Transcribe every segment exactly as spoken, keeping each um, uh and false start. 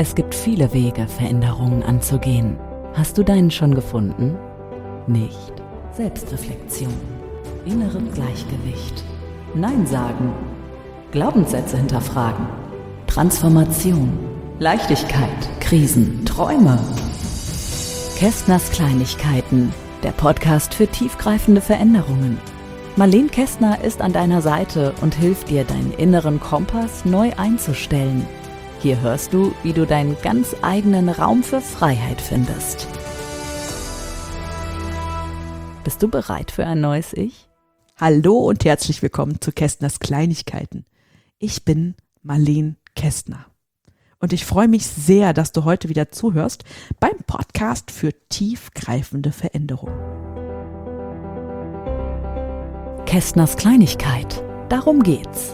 Es gibt viele Wege, Veränderungen anzugehen. Hast du deinen schon gefunden? Nicht. Selbstreflexion, innere Gleichgewicht, Nein sagen, Glaubenssätze hinterfragen, Transformation, Leichtigkeit, Krisen, Träume. Kästners Kleinigkeiten, der Podcast für tiefgreifende Veränderungen. Marlene Kästner ist an deiner Seite und hilft dir, deinen inneren Kompass neu einzustellen. Hier hörst du, wie du deinen ganz eigenen Raum für Freiheit findest. Bist du bereit für ein neues Ich? Hallo und herzlich willkommen zu Kästners Kleinigkeiten. Ich bin Marlene Kästner und ich freue mich sehr, dass du heute wieder zuhörst beim Podcast für tiefgreifende Veränderungen. Kästners Kleinigkeit, darum geht's.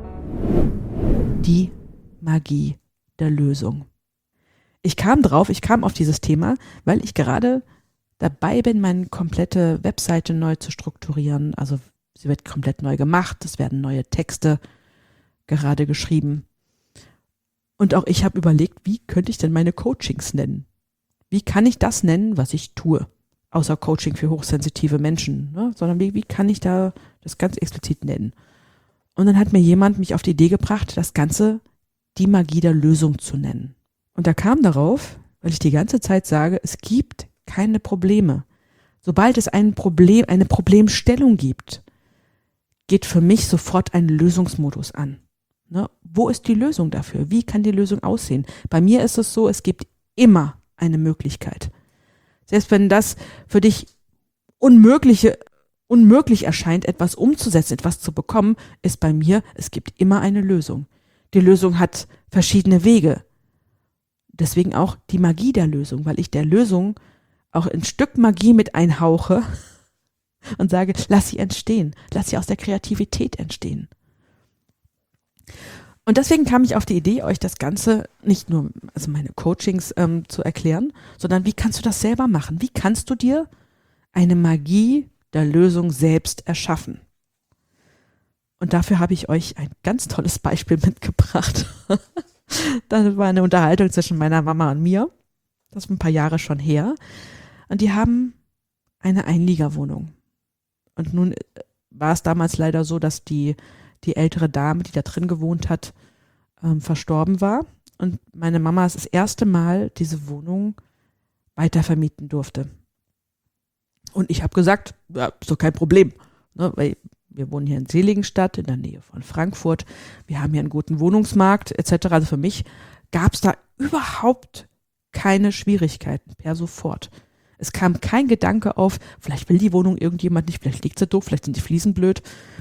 Die Magie der Lösung. Ich kam drauf, ich kam auf dieses Thema, weil ich gerade dabei bin, meine komplette Webseite neu zu strukturieren. Also sie wird komplett neu gemacht, es werden neue Texte gerade geschrieben. Und auch ich habe überlegt, wie könnte ich denn meine Coachings nennen? Wie kann ich das nennen, was ich tue? Außer Coaching für hochsensitive Menschen, ne? Sondern wie, wie kann ich da das ganz explizit nennen? Und dann hat mir jemand mich auf die Idee gebracht, das Ganze die Magie der Lösung zu nennen. Und da kam darauf, weil ich die ganze Zeit sage, es gibt keine Probleme. Sobald es ein Problem, eine Problemstellung gibt, geht für mich sofort ein Lösungsmodus an. Ne? Wo ist die Lösung dafür? Wie kann die Lösung aussehen? Bei mir ist es so, es gibt immer eine Möglichkeit. Selbst wenn das für dich unmögliche, unmöglich erscheint, etwas umzusetzen, etwas zu bekommen, ist bei mir, es gibt immer eine Lösung. Die Lösung hat verschiedene Wege. Deswegen auch die Magie der Lösung, weil ich der Lösung auch ein Stück Magie mit einhauche und sage, lass sie entstehen, lass sie aus der Kreativität entstehen. Und deswegen kam ich auf die Idee, euch das Ganze nicht nur, also meine Coachings ähm, zu erklären, sondern wie kannst du das selber machen? Wie kannst du dir eine Magie der Lösung selbst erschaffen? Und dafür habe ich euch ein ganz tolles Beispiel mitgebracht. Das war eine Unterhaltung zwischen meiner Mama und mir. Das ist ein paar Jahre schon her. Und die haben eine Einliegerwohnung. Und nun war es damals leider so, dass die, die ältere Dame, die da drin gewohnt hat, ähm, verstorben war. Und meine Mama das erste Mal diese Wohnung weitervermieten durfte. Und ich habe gesagt, ja, ist doch kein Problem. Ne, weil wir wohnen hier in Seligenstadt, in der Nähe von Frankfurt. Wir haben hier einen guten Wohnungsmarkt et cetera. Also für mich gab es da überhaupt keine Schwierigkeiten per sofort. Es kam kein Gedanke auf, vielleicht will die Wohnung irgendjemand nicht, vielleicht liegt sie doof, vielleicht sind die Fliesen blöd.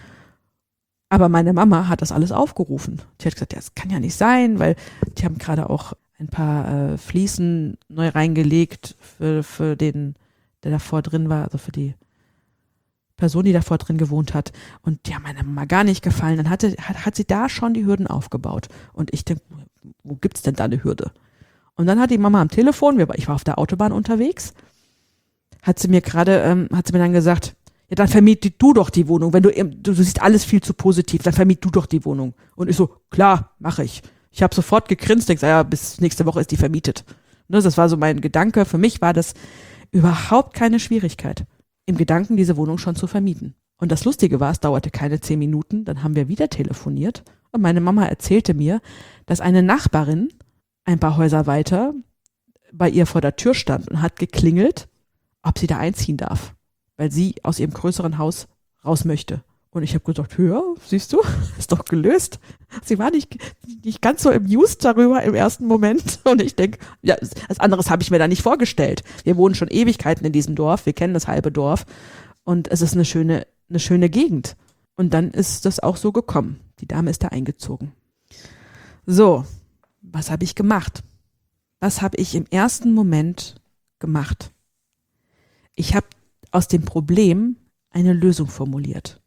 Aber meine Mama hat das alles aufgerufen. Die hat gesagt, ja, das kann ja nicht sein, weil die haben gerade auch ein paar äh, Fliesen neu reingelegt für, für den, der davor drin war, also für die Person, die davor drin gewohnt hat. Und die haben meiner Mama gar nicht gefallen. Dann hatte, hat, hat sie da schon die Hürden aufgebaut. Und ich denke, wo gibt's denn da eine Hürde? Und dann hat die Mama am Telefon, ich war auf der Autobahn unterwegs, hat sie mir gerade, ähm, hat sie mir dann gesagt, ja, dann vermiet du doch die Wohnung. Wenn du, du, du siehst alles viel zu positiv, dann vermiet du doch die Wohnung. Und ich so, klar, mache ich. Ich habe sofort gegrinst, denke, ja, bis nächste Woche ist die vermietet. Ne, das war so mein Gedanke. Für mich war das überhaupt keine Schwierigkeit, im Gedanken diese Wohnung schon zu vermieten. Und das Lustige war, es dauerte keine zehn Minuten, dann haben wir wieder telefoniert und meine Mama erzählte mir, dass eine Nachbarin ein paar Häuser weiter bei ihr vor der Tür stand und hat geklingelt, ob sie da einziehen darf, weil sie aus ihrem größeren Haus raus möchte. Und ich habe gesagt, ja, siehst du, ist doch gelöst. Sie war nicht, nicht ganz so amused darüber im ersten Moment. Und ich denke, ja, was anderes habe ich mir da nicht vorgestellt. Wir wohnen schon Ewigkeiten in diesem Dorf, wir kennen das halbe Dorf. Und es ist eine schöne, eine schöne Gegend. Und dann ist das auch so gekommen. Die Dame ist da eingezogen. So, was habe ich gemacht? Was habe ich im ersten Moment gemacht? Ich habe aus dem Problem eine Lösung formuliert.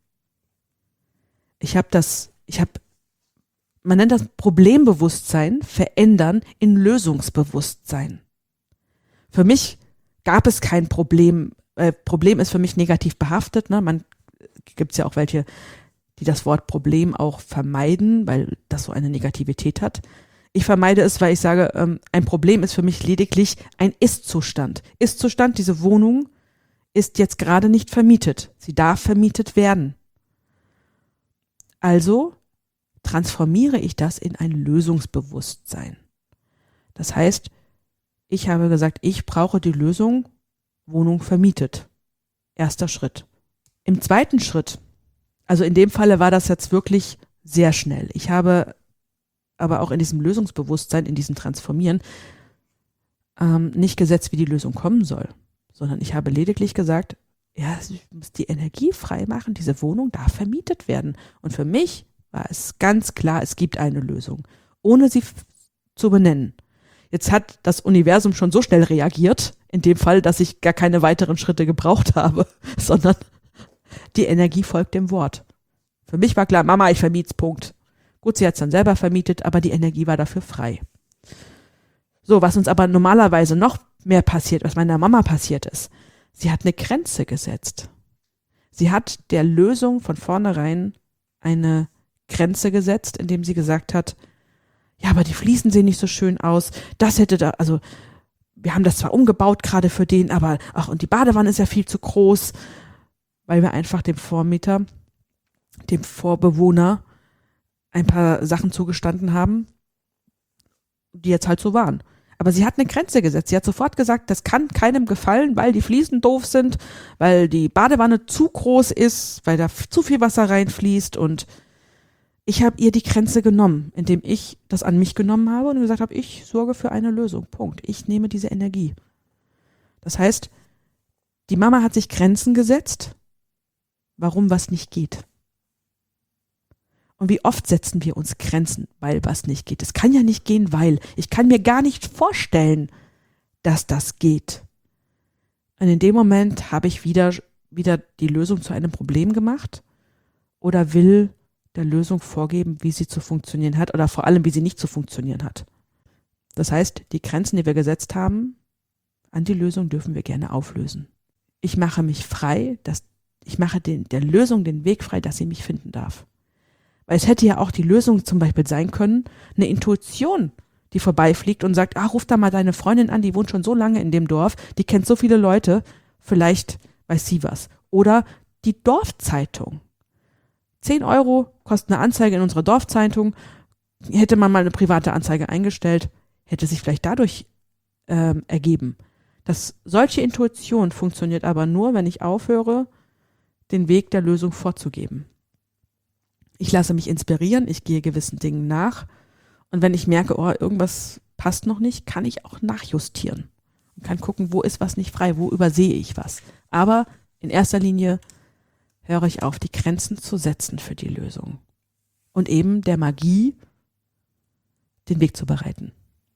Ich habe das, ich habe, man nennt das Problembewusstsein verändern in Lösungsbewusstsein. Für mich gab es kein Problem. Äh, Problem ist für mich negativ behaftet. Ne? Man gibt es ja auch welche, die das Wort Problem auch vermeiden, weil das so eine Negativität hat. Ich vermeide es, weil ich sage, ähm, ein Problem ist für mich lediglich ein Ist-Zustand. Ist-Zustand, diese Wohnung ist jetzt gerade nicht vermietet. Sie darf vermietet werden. Also transformiere ich das in ein Lösungsbewusstsein. Das heißt, ich habe gesagt, ich brauche die Lösung, Wohnung vermietet. Erster Schritt. Im zweiten Schritt, also in dem Falle war das jetzt wirklich sehr schnell. Ich habe aber auch in diesem Lösungsbewusstsein, in diesem Transformieren, ähm, nicht gesetzt, wie die Lösung kommen soll, sondern ich habe lediglich gesagt, ja, ich muss die Energie frei machen, diese Wohnung darf vermietet werden. Und für mich war es ganz klar, es gibt eine Lösung, ohne sie f- zu benennen. Jetzt hat das Universum schon so schnell reagiert, in dem Fall, dass ich gar keine weiteren Schritte gebraucht habe, sondern die Energie folgt dem Wort. Für mich war klar, Mama, ich vermiet's, Punkt. Gut, sie hat es dann selber vermietet, aber die Energie war dafür frei. So, was uns aber normalerweise noch mehr passiert, was meiner Mama passiert ist, sie hat eine Grenze gesetzt. Sie hat der Lösung von vornherein eine Grenze gesetzt, indem sie gesagt hat, ja, aber die Fliesen sehen nicht so schön aus, das hätte da, also wir haben das zwar umgebaut gerade für den, aber ach, und die Badewanne ist ja viel zu groß, weil wir einfach dem Vormieter, dem Vorbewohner ein paar Sachen zugestanden haben, die jetzt halt so waren. Aber sie hat eine Grenze gesetzt. Sie hat sofort gesagt, das kann keinem gefallen, weil die Fliesen doof sind, weil die Badewanne zu groß ist, weil da f- zu viel Wasser reinfließt. Und ich habe ihr die Grenze genommen, indem ich das an mich genommen habe und gesagt habe, ich sorge für eine Lösung. Punkt. Ich nehme diese Energie. Das heißt, die Mama hat sich Grenzen gesetzt, warum was nicht geht. Und wie oft setzen wir uns Grenzen, weil was nicht geht. Es kann ja nicht gehen, weil. Ich kann mir gar nicht vorstellen, dass das geht. Und in dem Moment habe ich wieder, wieder die Lösung zu einem Problem gemacht oder will der Lösung vorgeben, wie sie zu funktionieren hat oder vor allem, wie sie nicht zu funktionieren hat. Das heißt, die Grenzen, die wir gesetzt haben, an die Lösung dürfen wir gerne auflösen. Ich mache mich frei, dass, ich mache den, der Lösung den Weg frei, dass sie mich finden darf. Weil es hätte ja auch die Lösung zum Beispiel sein können, eine Intuition, die vorbeifliegt und sagt, ah, ruf da mal deine Freundin an, die wohnt schon so lange in dem Dorf, die kennt so viele Leute, vielleicht weiß sie was. Oder die Dorfzeitung. Zehn Euro kostet eine Anzeige in unserer Dorfzeitung. Hätte man mal eine private Anzeige eingestellt, hätte sich vielleicht dadurch ähm, ergeben. Das, solche Intuition funktioniert aber nur, wenn ich aufhöre, den Weg der Lösung vorzugeben. Ich lasse mich inspirieren, ich gehe gewissen Dingen nach und wenn ich merke, oh, irgendwas passt noch nicht, kann ich auch nachjustieren und kann gucken, wo ist was nicht frei, wo übersehe ich was. Aber in erster Linie höre ich auf, die Grenzen zu setzen für die Lösung und eben der Magie den Weg zu bereiten.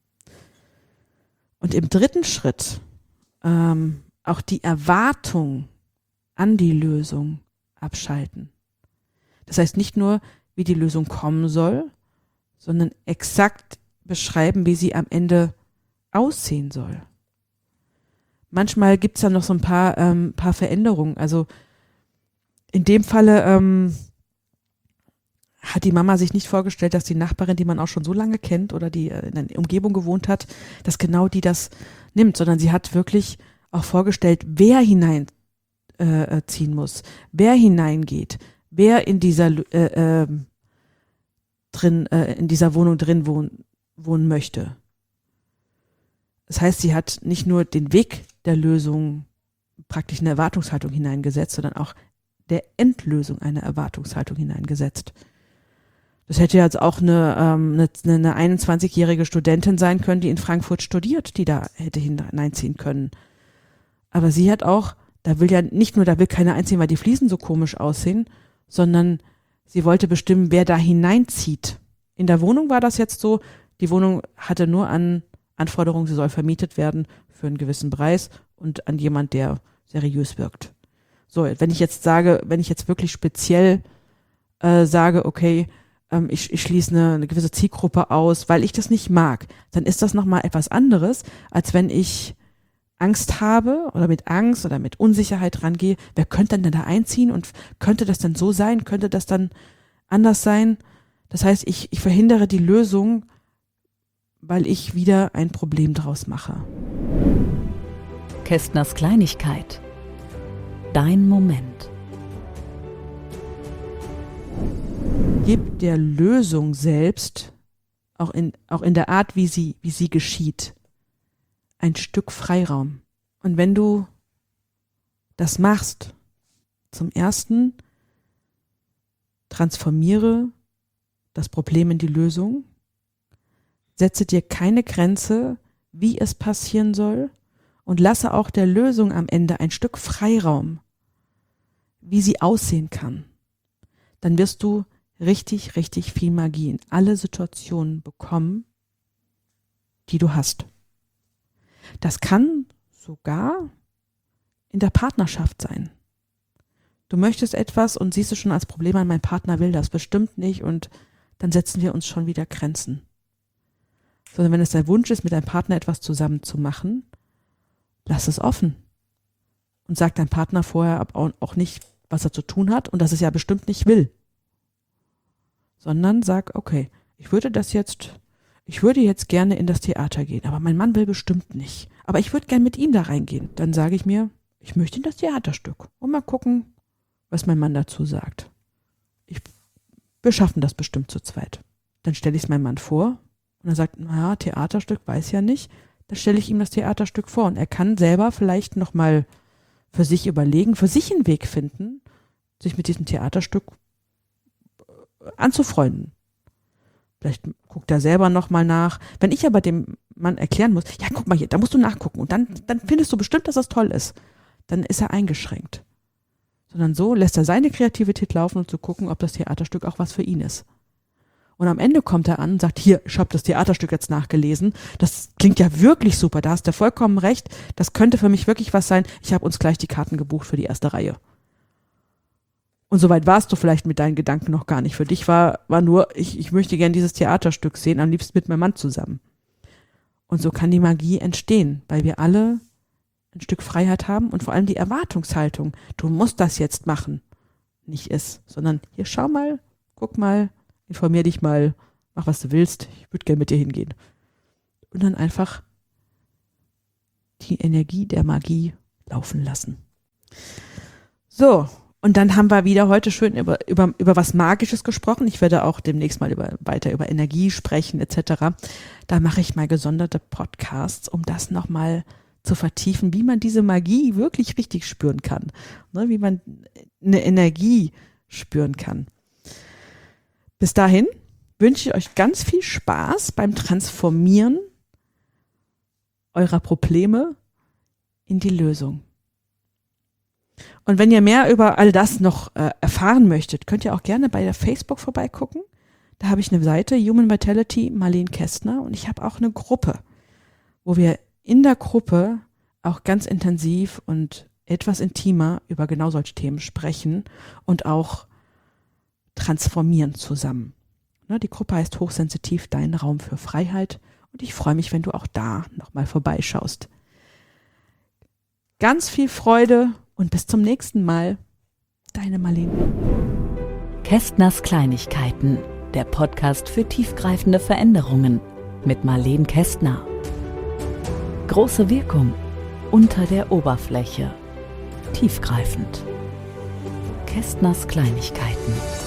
Und im dritten Schritt ähm, auch die Erwartung an die Lösung abschalten. Das heißt nicht nur, wie die Lösung kommen soll, sondern exakt beschreiben, wie sie am Ende aussehen soll. Manchmal gibt es da noch so ein paar, ähm, paar Veränderungen. Also in dem Falle ähm, hat die Mama sich nicht vorgestellt, dass die Nachbarin, die man auch schon so lange kennt oder die in der Umgebung gewohnt hat, dass genau die das nimmt, sondern sie hat wirklich auch vorgestellt, wer hineinziehen äh, muss, wer hineingeht, wer in dieser äh, äh, drin äh, in dieser Wohnung drin wohnen, wohnen möchte. Das heißt, sie hat nicht nur den Weg der Lösung praktisch eine Erwartungshaltung hineingesetzt, sondern auch der Endlösung eine Erwartungshaltung hineingesetzt. Das hätte jetzt auch eine, ähm, eine, eine einundzwanzigjährige Studentin sein können, die in Frankfurt studiert, die da hätte hineinziehen können. Aber sie hat auch, da will ja nicht nur, da will keiner einziehen, weil die Fliesen so komisch aussehen, sondern sie wollte bestimmen, wer da hineinzieht. In der Wohnung war das jetzt so, die Wohnung hatte nur an Anforderungen, sie soll vermietet werden für einen gewissen Preis und an jemand, der seriös wirkt. So, wenn ich jetzt sage, wenn ich jetzt wirklich speziell äh, sage, okay, ähm, ich, ich schließe eine, eine gewisse Zielgruppe aus, weil ich das nicht mag, dann ist das nochmal etwas anderes, als wenn ich Angst habe oder mit Angst oder mit Unsicherheit rangehe, wer könnte denn da einziehen und könnte das dann so sein, könnte das dann anders sein? Das heißt, ich, ich verhindere die Lösung weil ich wieder ein Problem draus mache. Kästners Kleinigkeit. Dein Moment. Gib der Lösung selbst, auch in, auch in der Art, wie sie, wie sie geschieht, ein Stück Freiraum. Und wenn du das machst, zum Ersten, transformiere das Problem in die Lösung, setze dir keine Grenze, wie es passieren soll, und lasse auch der Lösung am Ende ein Stück Freiraum, wie sie aussehen kann. Dann wirst du richtig, richtig viel Magie in alle Situationen bekommen, die du hast. Das kann sogar in der Partnerschaft sein. Du möchtest etwas und siehst es schon als Problem an, mein Partner will das bestimmt nicht, und dann setzen wir uns schon wieder Grenzen. Sondern wenn es dein Wunsch ist, mit deinem Partner etwas zusammen zu machen, lass es offen. Und sag deinem Partner vorher auch nicht, was er zu tun hat und dass es ja bestimmt nicht will. Sondern sag, okay, ich würde das jetzt, ich würde jetzt gerne in das Theater gehen, aber mein Mann will bestimmt nicht. Aber ich würde gerne mit ihm da reingehen. Dann sage ich mir, ich möchte in das Theaterstück und mal gucken, was mein Mann dazu sagt. Ich, wir schaffen das bestimmt zu zweit. Dann stelle ich es meinem Mann vor und er sagt, naja, Theaterstück, weiß ja nicht. Dann stelle ich ihm das Theaterstück vor und er kann selber vielleicht nochmal für sich überlegen, für sich einen Weg finden, sich mit diesem Theaterstück anzufreunden. Vielleicht guckt er selber nochmal nach. Wenn ich aber dem Mann erklären muss, ja, guck mal hier, da musst du nachgucken und dann, dann findest du bestimmt, dass das toll ist, dann ist er eingeschränkt. Sondern so lässt er seine Kreativität laufen, um zu gucken, ob das Theaterstück auch was für ihn ist. Und am Ende kommt er an und sagt, hier, ich habe das Theaterstück jetzt nachgelesen. Das klingt ja wirklich super, da hast du vollkommen recht. Das könnte für mich wirklich was sein. Ich habe uns gleich die Karten gebucht für die erste Reihe. Und soweit warst du vielleicht mit deinen Gedanken noch gar nicht. Für dich war, war nur, ich, ich möchte gerne dieses Theaterstück sehen, am liebsten mit meinem Mann zusammen. Und so kann die Magie entstehen, weil wir alle ein Stück Freiheit haben und vor allem die Erwartungshaltung, du musst das jetzt machen, nicht ist, sondern hier, schau mal, guck mal, informier dich mal, mach was du willst, ich würde gerne mit dir hingehen. Und dann einfach die Energie der Magie laufen lassen. So, und dann haben wir wieder heute schön über, über, über was Magisches gesprochen. Ich werde auch demnächst mal über, weiter über Energie sprechen et cetera. Da mache ich mal gesonderte Podcasts, um das nochmal zu vertiefen, wie man diese Magie wirklich richtig spüren kann. Ne, wie man eine Energie spüren kann. Bis dahin wünsche ich euch ganz viel Spaß beim Transformieren eurer Probleme in die Lösung. Und wenn ihr mehr über all das noch äh, erfahren möchtet, könnt ihr auch gerne bei der Facebook vorbeigucken. Da habe ich eine Seite, Human Vitality Marleen Kästner, und ich habe auch eine Gruppe, wo wir in der Gruppe auch ganz intensiv und etwas intimer über genau solche Themen sprechen und auch transformieren zusammen. Ne, die Gruppe heißt Hochsensitiv, dein Raum für Freiheit, und ich freue mich, wenn du auch da nochmal vorbeischaust. Ganz viel Freude und bis zum nächsten Mal. Deine Marleen. Kästners Kleinigkeiten, der Podcast für tiefgreifende Veränderungen mit Marleen Kästner. Große Wirkung unter der Oberfläche. Tiefgreifend. Kästners Kleinigkeiten.